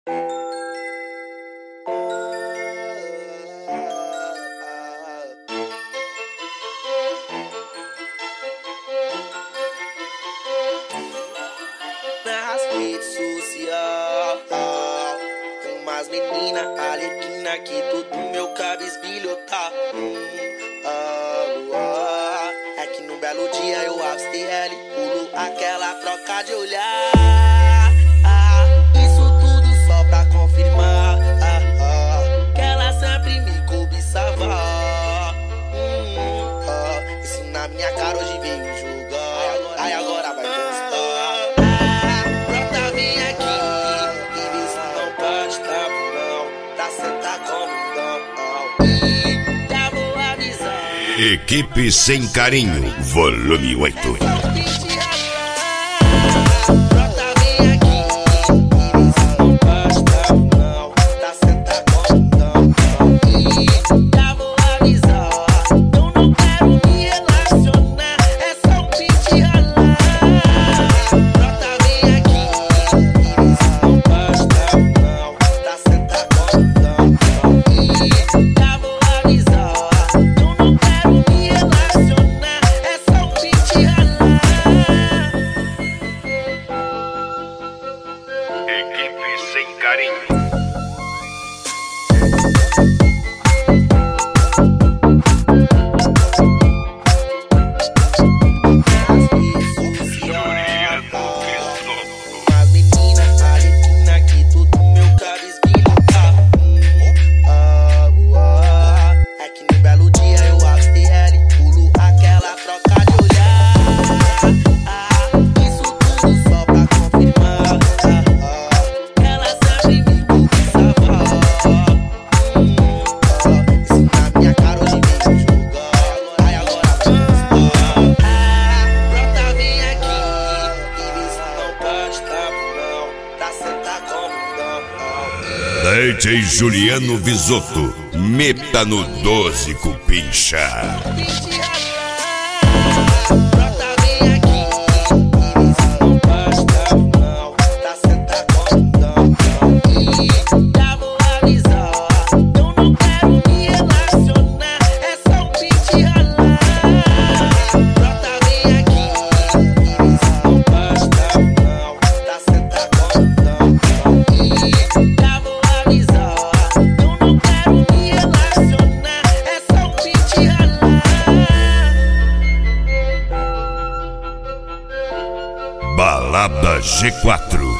Nas redes sociais, umas menina alerquina que tudo meu cabisbilho tá. É que num belo dia eu abstei pulo aquela troca de olhar. Isso tudo só pra confirmar que ela sempre me cobiçava. Isso na minha cara hoje veio julgar. Aí agora vai constar. Brota, vem aqui e vê se não pode tabu não. Pra sentar como não. E já vou avisar. Equipe Sem Carinho, volume 8. Equipe Sem Carinho. DJ Juliano Visotto, meta no 12 cupincha. Balada G4.